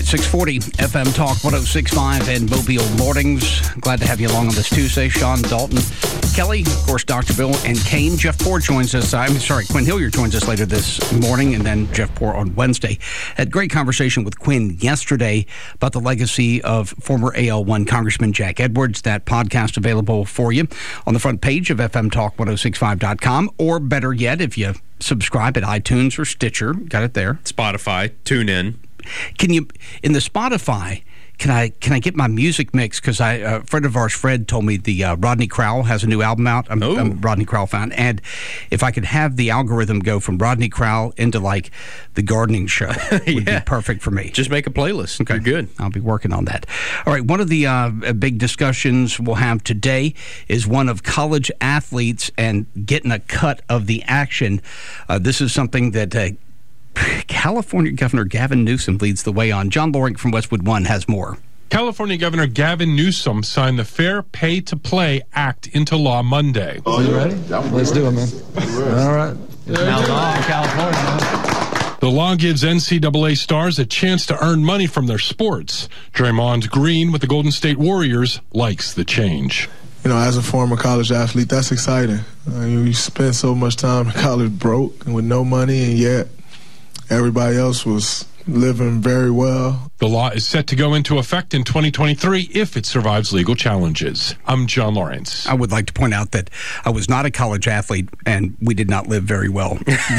six forty F M Talk one oh six point five and Mobile Mornings. Glad to have you along on this Tuesday. Sean, Dalton, Kelly, of course, Doctor Bill, and Kane. Jeff Poor joins us. I'm sorry, Quinn Hilliard joins us later this morning, and then Jeff Poor on Wednesday. Had a great conversation with Quinn yesterday about the legacy of former A L one Congressman Jack Edwards. That podcast available for you on the front page of F M Talk ten sixty-five dot com, or better yet, if you subscribe at iTunes or Stitcher, got it there. Spotify, tune in. Can you, in the Spotify, can I can I get my music mix? Because I, a friend of ours, Fred, told me the uh, Rodney Crowell has a new album out. I'm, I'm a Rodney Crowell fan. And if I could have the algorithm go from Rodney Crowell into like the gardening show, it would yeah. be perfect for me. Just make a playlist. Okay. You're good. I'll be working on that. All right. One of the uh, big discussions we'll have today is one of college athletes and getting a cut of the action. Uh, this is something that uh, California Governor Gavin Newsom leads the way on. John Loring from Westwood One has more. California Governor Gavin Newsom signed the Fair Pay to Play Act into law Monday. Oh, you ready? Let's do it, man. All right. Now law in California. The law gives N C double A stars a chance to earn money from their sports. Draymond Green with the Golden State Warriors likes the change. You know, as a former college athlete, that's exciting. Uh, you, you spend so much time in college broke and with no money, and yet everybody else was living very well. The law is set to go into effect in twenty twenty-three if it survives legal challenges. I'm John Lawrence. I would like to point out that I was not a college athlete, and we did not live very well.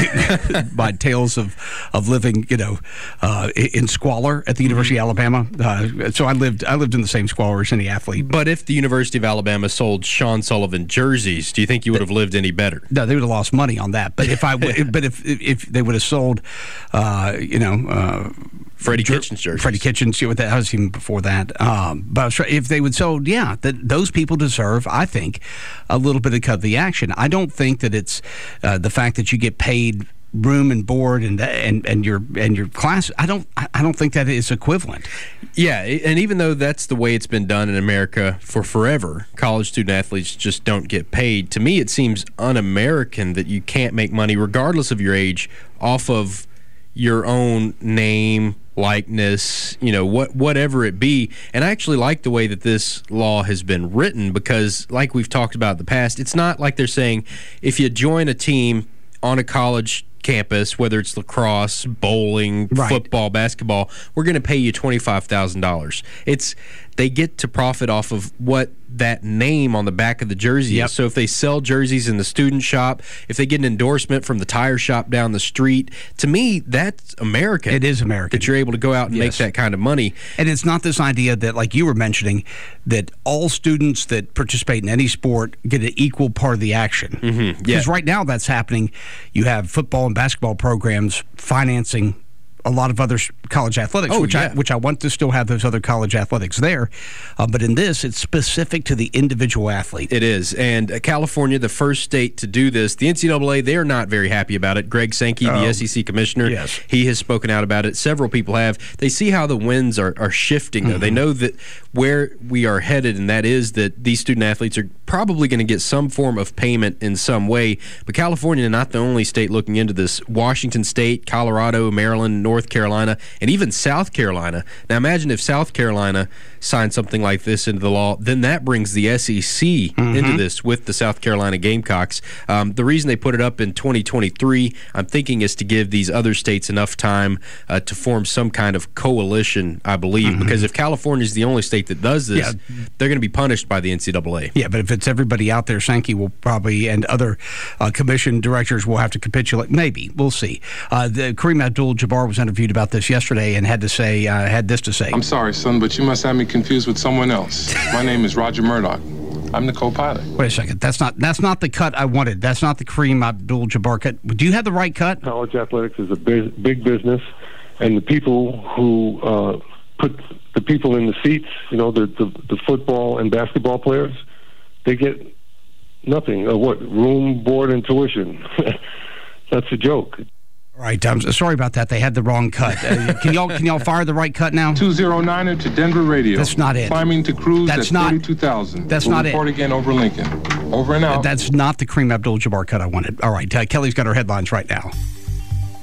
My tales of, of living, you know, uh, in squalor at the University of Alabama. Uh, so I lived I lived in the same squalor as any athlete. But if the University of Alabama sold Sean Sullivan jerseys, do you think you would have lived any better? No, they would have lost money on that. But if I, but if if they would have sold, uh, you know. Uh, Freddie Kitchens jerseys. Freddie Kitchens, yeah, that was even before that. Um, but if they would sold, yeah, that those people deserve, I think, a little bit of cut of the action. I don't think that it's uh, the fact that you get paid room and board and and and your and your class. I don't I don't think that is equivalent. Yeah, and even though that's the way it's been done in America for forever, college student athletes just don't get paid. To me, it seems un-American that you can't make money, regardless of your age, off of your own name, likeness, you know, what whatever it be. And I actually like the way that this law has been written because, like we've talked about in the past, it's not like they're saying if you join a team on a college campus, whether it's lacrosse, bowling, right. football, basketball, we're going to pay you twenty-five thousand dollars. It's they get to profit off of what that name on the back of the jersey yep. is. So if they sell jerseys in the student shop, if they get an endorsement from the tire shop down the street, to me, that's American. It is American. That you're able to go out and yes. make that kind of money. And it's not this idea that, like you were mentioning, that all students that participate in any sport get an equal part of the action. Mm-hmm. Because yeah. right now that's happening. You have football and basketball programs financing a lot of other college athletics, oh, which yeah. I which I want to still have those other college athletics there. Uh, but in this, it's specific to the individual athlete. It is. And uh, California, the first state to do this, the N C double A, they're not very happy about it. Greg Sankey, the um, S E C commissioner, yes. he has spoken out about it. Several people have. They see how the winds are, are shifting, though. Mm-hmm. They know that where we are headed, and that is that these student athletes are probably going to get some form of payment in some way. But California is not the only state looking into this. Washington State, Colorado, Maryland, North Carolina, and even South Carolina. Now imagine if South Carolina signed something like this into the law, then that brings the S E C mm-hmm. into this with the South Carolina Gamecocks. Um, the reason they put it up in twenty twenty-three, I'm thinking, is to give these other states enough time uh, to form some kind of coalition, I believe, mm-hmm. because if California is the only state that does this, yeah. they're going to be punished by the N C double A. Yeah, but if it's everybody out there, Sankey will probably, and other uh, commission directors will have to capitulate. Maybe. We'll see. Uh, the Kareem Abdul-Jabbar was interviewed about this yesterday and had to say, uh, had this to say. I'm sorry, son, but you must have me confused with someone else. My name is Roger Murdoch. I'm the co-pilot. Wait a second. That's not that's not the cut I wanted. That's not the Kareem Abdul-Jabbar cut. Do you have the right cut? College athletics is a big, big business, and the people who uh, put the people in the seats, you know, the, the, the football and basketball players, they get nothing. Uh, what? Room, board, and tuition. That's a joke. All right, I'm sorry about that. They had the wrong cut. Uh, can y'all can y'all fire the right cut now? two oh niner to Denver Radio. That's not it. Climbing to cruise That's at not, thirty-two thousand. That's we'll not report it. again over Lincoln. Over and out. That's not the Kareem Abdul-Jabbar cut I wanted. All right, uh, Kelly's got her headlines right now.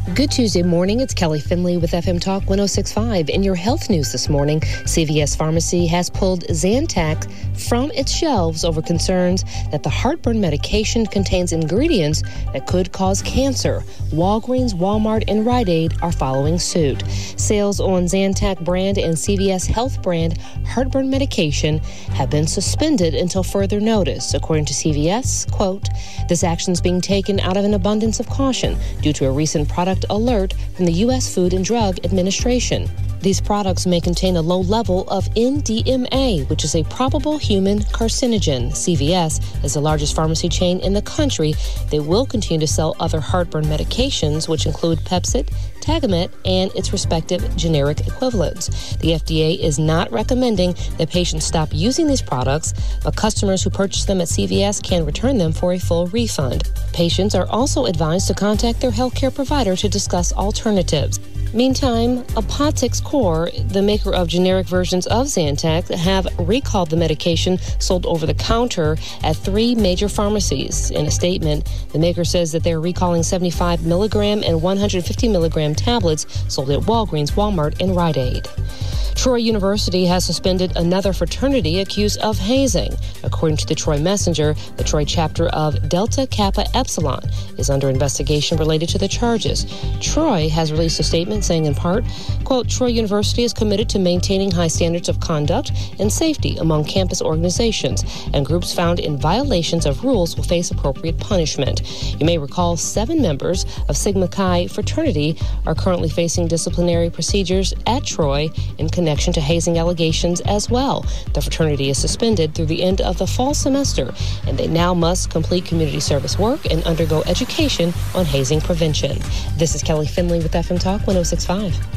Good Tuesday morning. It's Kelly Finley with F M Talk one oh six point five. In your health news this morning, C V S Pharmacy has pulled Zantac from its shelves over concerns that the heartburn medication contains ingredients that could cause cancer. Walgreens, Walmart, and Rite Aid are following suit. Sales on Zantac brand and C V S Health brand heartburn medication have been suspended until further notice. According to C V S, quote, this action is being taken out of an abundance of caution due to a recent product alert from the U S Food and Drug Administration. These products may contain a low level of N D M A, which is a probable human carcinogen. C V S is the largest pharmacy chain in the country. They will continue to sell other heartburn medications, which include Pepcid, Tagamet, and its respective generic equivalents. The F D A is not recommending that patients stop using these products, but customers who purchase them at C V S can return them for a full refund. Patients are also advised to contact their healthcare provider to discuss alternatives. Meantime, Apotix Core, the maker of generic versions of Zantac, have recalled the medication sold over the counter at three major pharmacies. In a statement, the maker says that they're recalling seventy-five milligram and one hundred fifty milligram tablets sold at Walgreens, Walmart, and Rite Aid. Troy University has suspended another fraternity accused of hazing. According to the Troy Messenger, the Troy chapter of Delta Kappa Epsilon is under investigation related to the charges. Troy has released a statement saying in part, quote, Troy University is committed to maintaining high standards of conduct and safety among campus organizations, and groups found in violations of rules will face appropriate punishment. You may recall seven members of Sigma Chi fraternity are currently facing disciplinary procedures at Troy in connection to hazing allegations as well. The fraternity is suspended through the end of the fall semester, and they now must complete community service work and undergo education on hazing prevention. This is Kelly Finley with F M Talk one oh six point five.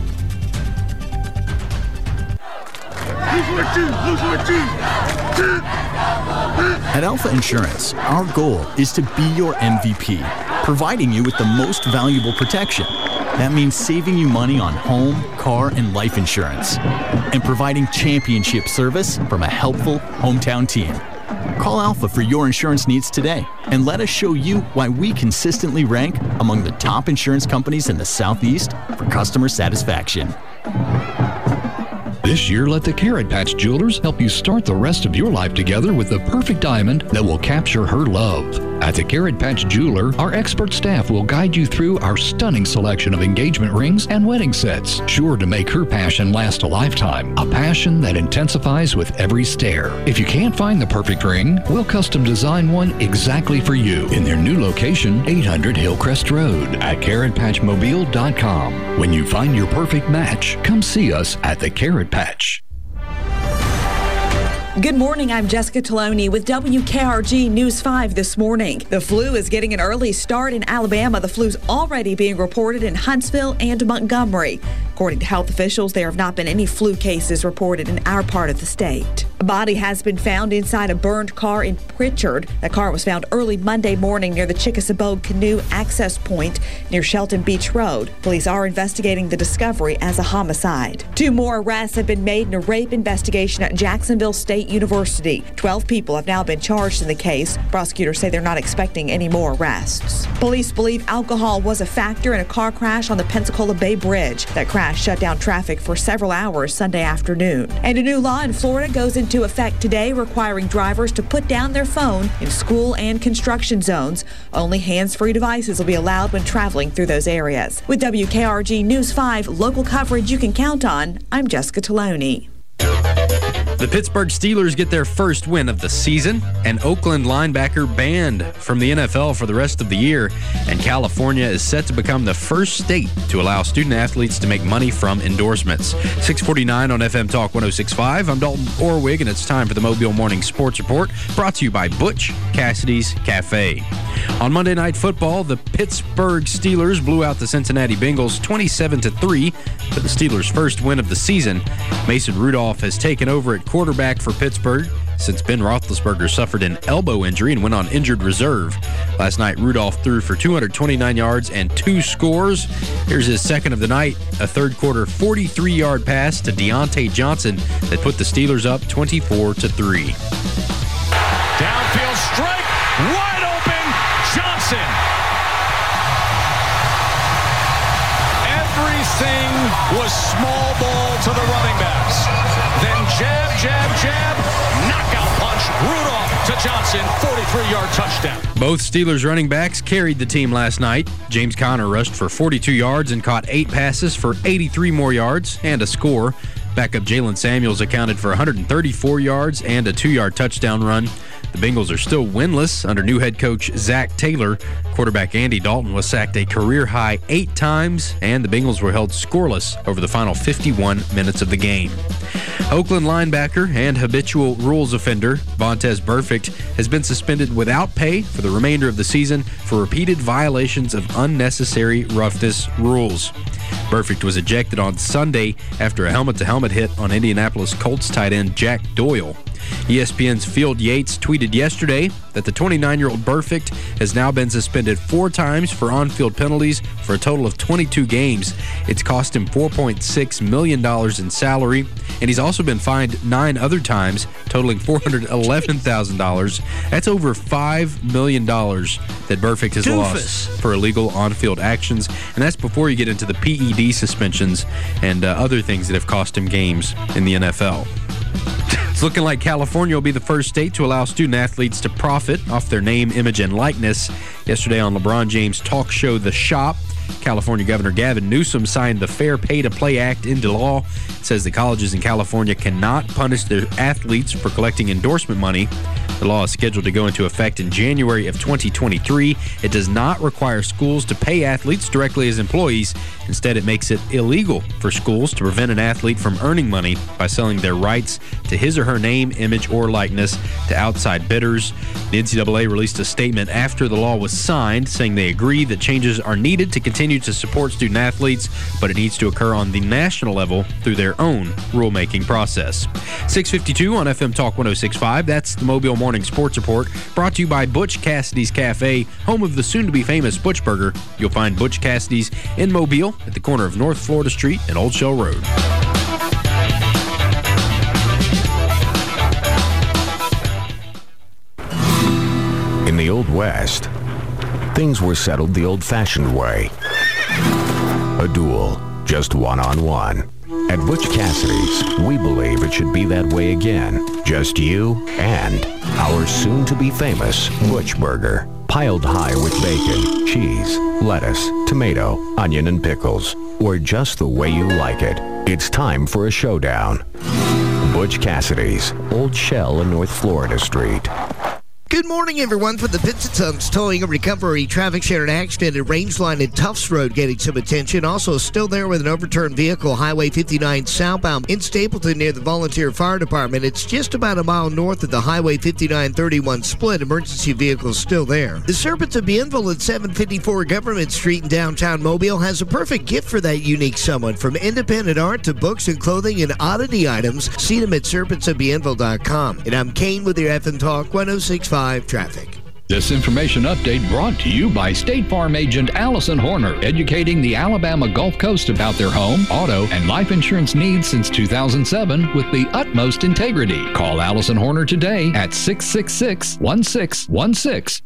At Alpha Insurance, our goal is to be your M V P, providing you with the most valuable protection. That means saving you money on home, car, and life insurance, and providing championship service from a helpful hometown team. Call Alpha for your insurance needs today, and let us show you why we consistently rank among the top insurance companies in the Southeast for customer satisfaction. This year, let the Carrot Patch Jewelers help you start the rest of your life together with the perfect diamond that will capture her love. At the Carrot Patch Jeweler, our expert staff will guide you through our stunning selection of engagement rings and wedding sets, sure to make her passion last a lifetime, a passion that intensifies with every stare. If you can't find the perfect ring, we'll custom design one exactly for you in their new location, eight hundred Hillcrest Road at carrot patch mobile dot com. When you find your perfect match, come see us at the Carrot Patch. Good morning, I'm Jessica Taloni with W K R G News five this morning. The flu is getting an early start in Alabama. The flu's already being reported in Huntsville and Montgomery. According to health officials, there have not been any flu cases reported in our part of the state. A body has been found inside a burned car in Pritchard. The car was found early Monday morning near the Chickasaw Canoe access point near Shelton Beach Road. Police are investigating the discovery as a homicide. Two more arrests have been made in a rape investigation at Jacksonville State University. Twelve people have now been charged in the case. Prosecutors say they're not expecting any more arrests. Police believe alcohol was a factor in a car crash on the Pensacola Bay Bridge. That crash shut down traffic for several hours Sunday afternoon. And a new law in Florida goes into effect today, requiring drivers to put down their phone in school and construction zones. Only hands-free devices will be allowed when traveling through those areas. With W K R G News five, local coverage you can count on, I'm Jessica Taloni. The Pittsburgh Steelers get their first win of the season. An Oakland linebacker banned from the N F L for the rest of the year. And California is set to become the first state to allow student athletes to make money from endorsements. six forty-nine on F M Talk one oh six point five. I'm Dalton Orwig, and it's time for the Mobile Morning Sports Report, brought to you by Butch Cassidy's Cafe. On Monday Night Football, the Pittsburgh Steelers blew out the Cincinnati Bengals twenty-seven to three for the Steelers' first win of the season. Mason Rudolph has taken over at quarterback for Pittsburgh since Ben Roethlisberger suffered an elbow injury and went on injured reserve. Last night, Rudolph threw for two hundred twenty-nine yards and two scores. Here's his second of the night, a third-quarter forty-three-yard pass to Deontay Johnson that put the Steelers up twenty-four to three. Downfield strike, wide open, Johnson. Everything was small ball to the running backs. Then jab, jab, jab, knockout punch, Rudolph to Johnson, forty-three-yard touchdown. Both Steelers running backs carried the team last night. James Conner rushed for forty-two yards and caught eight passes for eighty-three more yards and a score. Backup Jalen Samuels accounted for one hundred thirty-four yards and a two-yard touchdown run. The Bengals are still winless under new head coach Zach Taylor. Quarterback Andy Dalton was sacked a career-high eight times, and the Bengals were held scoreless over the final fifty-one minutes of the game. Oakland linebacker and habitual rules offender Vontaze Burfict has been suspended without pay for the remainder of the season for repeated violations of unnecessary roughness rules. Burfict was ejected on Sunday after a helmet-to-helmet hit on Indianapolis Colts tight end Jack Doyle. E S P N's Field Yates tweeted yesterday that the twenty-nine-year-old Burfict has now been suspended four times for on-field penalties for a total of twenty-two games. It's cost him four point six million dollars in salary, and he's also been fined nine other times, totaling four hundred eleven thousand dollars. That's over five million dollars that Burfict has Doofus. lost for illegal on-field actions, and that's before you get into the P E D suspensions and uh, other things that have cost him games in the N F L. It's looking like California will be the first state to allow student-athletes to profit off their name, image, and likeness. Yesterday on LeBron James' talk show The Shop, California Governor Gavin Newsom signed the Fair Pay to Play Act into law. It says the colleges in California cannot punish their athletes for collecting endorsement money. The law is scheduled to go into effect in January of twenty twenty-three. It does not require schools to pay athletes directly as employees. Instead, it makes it illegal for schools to prevent an athlete from earning money by selling their rights to his or her name, image, or likeness to outside bidders. The N C double A released a statement after the law was signed, saying they agree that changes are needed to continue to support student athletes, but it needs to occur on the national level through their own rulemaking process. six fifty-two on F M Talk one oh six point five. That's the Mobile Morning Sports Report, brought to you by Butch Cassidy's Cafe, home of the soon-to-be-famous Butch Burger. You'll find Butch Cassidy's in Mobile at the corner of North Florida Street and Old Shell Road. In the Old West, things were settled the old-fashioned way. A duel, just one-on-one. At Butch Cassidy's, we believe it should be that way again. Just you and our soon-to-be-famous Butch Burger. Piled high with bacon, cheese, lettuce, tomato, onion, and pickles. Or just the way you like it. It's time for a showdown. Butch Cassidy's, Old Shell and North Florida Street. Good morning, everyone. For the Pitts and Sons Towing and Recovery, traffic share an accident at Rangeline and Tufts Road getting some attention. Also still there with an overturned vehicle, Highway fifty-nine southbound in Stapleton near the Volunteer Fire Department. It's just about a mile north of the Highway fifty-nine thirty-one split. Emergency vehicles still there. The Serpents of Bienville at seven fifty-four Government Street in downtown Mobile has a perfect gift for that unique someone. From independent art to books and clothing and oddity items, see them at serpents of bienville dot com. And I'm Kane with your F M Talk one oh six point five traffic. This information update brought to you by State Farm agent Allison Horner, educating the Alabama Gulf Coast about their home, auto, and life insurance needs since two thousand seven with the utmost integrity. Call Allison Horner today at six six six, one six one six.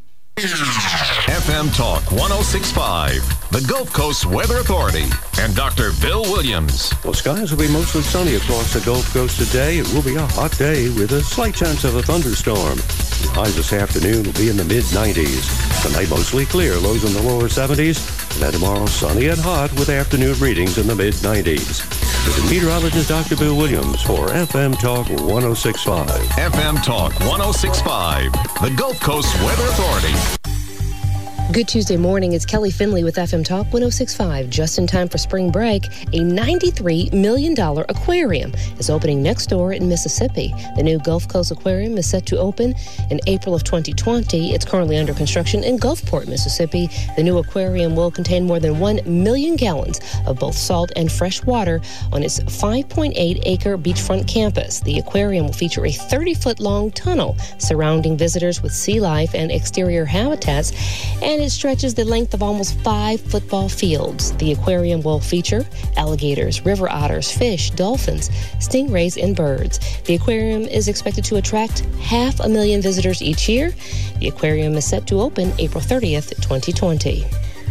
F M Talk one oh six point five, the Gulf Coast Weather Authority, and Doctor Bill Williams. Well, skies will be mostly sunny across the Gulf Coast today. It will be a hot day with a slight chance of a thunderstorm. The highs this afternoon will be in the mid nineties. Tonight, mostly clear, lows in the lower seventies. And then tomorrow, sunny and hot with afternoon readings in the mid nineties. This is meteorologist Doctor Bill Williams for F M Talk one oh six point five. F M Talk one oh six point five, the Gulf Coast Weather Authority. Good Tuesday morning. It's Kelly Finley with F M Talk one oh six point five. Just in time for spring break, a ninety-three million dollars aquarium is opening next door in Mississippi. The new Gulf Coast Aquarium is set to open in April of twenty twenty. It's currently under construction in Gulfport, Mississippi. The new aquarium will contain more than one million gallons of both salt and fresh water on its five point eight acre beachfront campus. The aquarium will feature a thirty-foot-long tunnel surrounding visitors with sea life and exterior habitats, and it stretches the length of almost five football fields. The aquarium will feature alligators, river otters, fish, dolphins, stingrays, and birds. The aquarium is expected to attract half a million visitors each year. The aquarium is set to open April thirtieth, twenty twenty.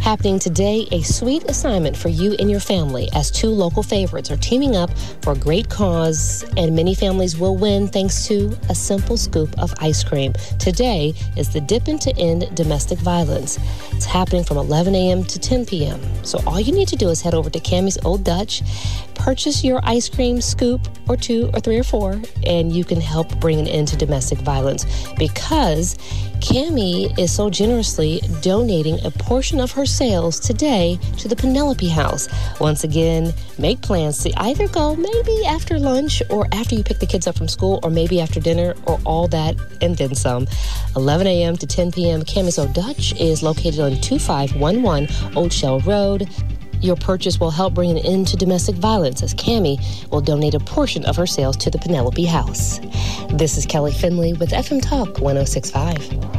Happening today, a sweet assignment for you and your family as two local favorites are teaming up for a great cause, and many families will win thanks to a simple scoop of ice cream. Today is the Dippin' to End Domestic Violence. It's happening from eleven a.m. to ten p.m. So all you need to do is head over to Cammie's Old Dutch, purchase your ice cream scoop or two or three or four, and you can help bring an end to domestic violence because Cammie is so generously donating a portion of her sales today to the Penelope House. Once again, make plans to either go maybe after lunch or after you pick the kids up from school or maybe after dinner or all that and then some. eleven a.m. to ten p.m. Cammie's Old Dutch is located on two five one one Old Shell Road. Your purchase will help bring an end to domestic violence as Cammie will donate a portion of her sales to the Penelope House. This is Kelly Finley with F M Talk one oh six point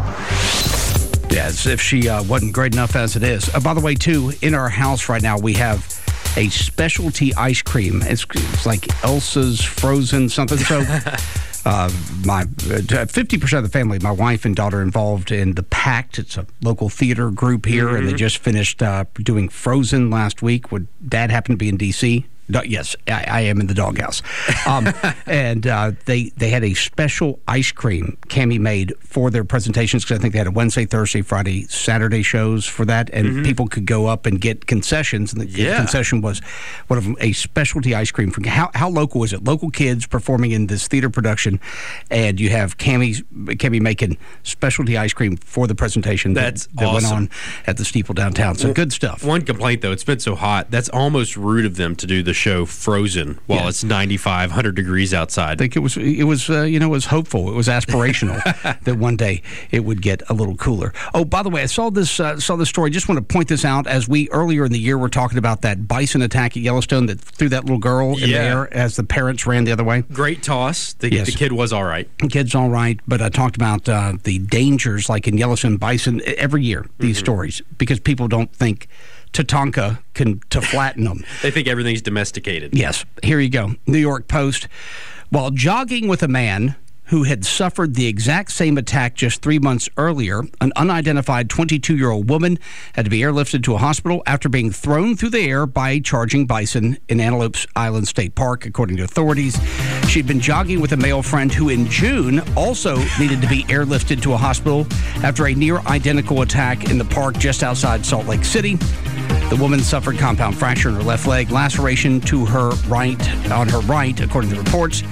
five. Yeah, as if she uh, wasn't great enough as it is. Uh, by the way, too, in our house right now, we have a specialty ice cream. It's, it's like Elsa's Frozen something. So uh, my uh, fifty percent of the family, my wife and daughter, involved in the Pact. It's a local theater group here, mm-hmm. and they just finished uh, doing Frozen last week. Would Dad happen to be in D C? Yes, I, I am in the doghouse. Um, and uh, they they had a special ice cream Cammie made for their presentations because I think they had a Wednesday, Thursday, Friday, Saturday shows for that, and mm-hmm. people could go up and get concessions. And the, yeah. the concession was one of them, a specialty ice cream. For, how, how local is it? Local kids performing in this theater production, and you have Cammie's, Cammie making specialty ice cream for the presentation That's that, that awesome. went on at the Steeple downtown. So well, good stuff. One complaint, though, it's been so hot. That's almost rude of them to do the show Frozen while yeah. it's ninety-five, one hundred degrees outside. I think it was, it was uh, you know, it was hopeful. It was aspirational that one day it would get a little cooler. Oh, by the way, I saw this uh, saw this story. Just want to point this out. As we, earlier in the year, were talking about that bison attack at Yellowstone that threw that little girl in yeah. the air as the parents ran the other way. Great toss. The, yes. the kid was all right. The kid's all right, but I talked about uh, the dangers, like in Yellowstone bison, every year, these mm-hmm. stories, because people don't think Tatanka can to flatten them. They think everything's domesticated. Yes. Here you go. New York Post. While jogging with a man who had suffered the exact same attack just three months earlier, an unidentified twenty-two-year-old woman had to be airlifted to a hospital after being thrown through the air by a charging bison in Antelope Island State Park, according to authorities. She'd been jogging with a male friend who in June also needed to be airlifted to a hospital after a near-identical attack in the park just outside Salt Lake City. The woman suffered compound fracture in her left leg, laceration to her right, on her right, according to reports.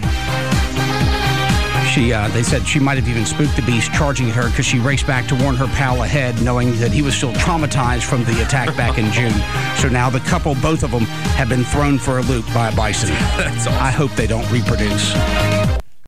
She, uh, they said she might have even spooked the beast charging at her because she raced back to warn her pal ahead, knowing that he was still traumatized from the attack back in June. So now the couple, both of them, have been thrown for a loop by a bison. That's awesome. I hope they don't reproduce.